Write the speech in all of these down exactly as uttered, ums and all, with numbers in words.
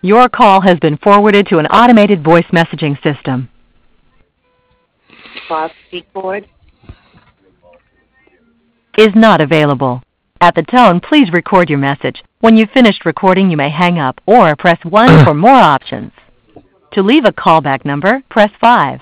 Your call has been forwarded to an automated voice messaging system. Bob speak board Is not available. At the tone, please record your message. When you've finished recording, you may hang up or press one for more options. To leave a callback number, press five.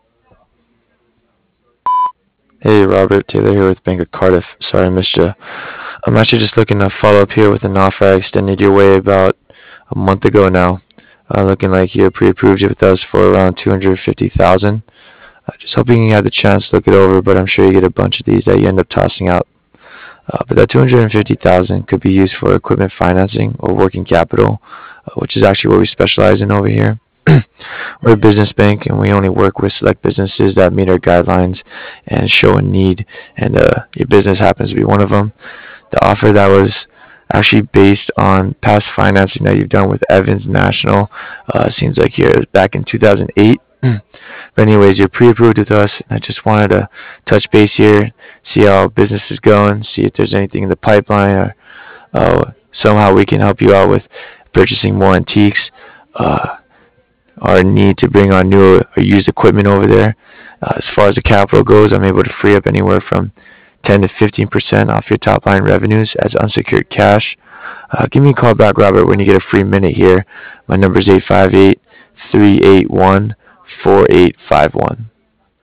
Hey, Robert Taylor here with Bank of Cardiff. Sorry I missed you. I'm actually just looking to follow up here with an offer I extended your way about a month ago now. Uh, looking like you pre-approved it with us for around two hundred fifty thousand dollars. Uh, just hoping you had the chance to look it over, but I'm sure you get a bunch of these that you end up tossing out. Uh, but that two hundred fifty thousand dollars could be used for equipment financing or working capital, uh, which is actually what we specialize in over here. We're a business bank, and we only work with select businesses that meet our guidelines and show a need, and uh, your business happens to be one of them. The offer that was actually based on past financing that you've done with Evans National uh, seems like you're back in two thousand eight. But anyways, you're pre-approved with us, and I just wanted to touch base here, see how business is going, see if there's anything in the pipeline, or uh, somehow we can help you out with purchasing more antiques. Uh, our need to bring on new or used equipment over there. Uh, as far as the capital goes, I'm able to free up anywhere from ten to fifteen percent off your top line revenues as unsecured cash. Uh, give me a call back, Robert, when you get a free minute here. My number is eight five eight, three eight one, four eight five one.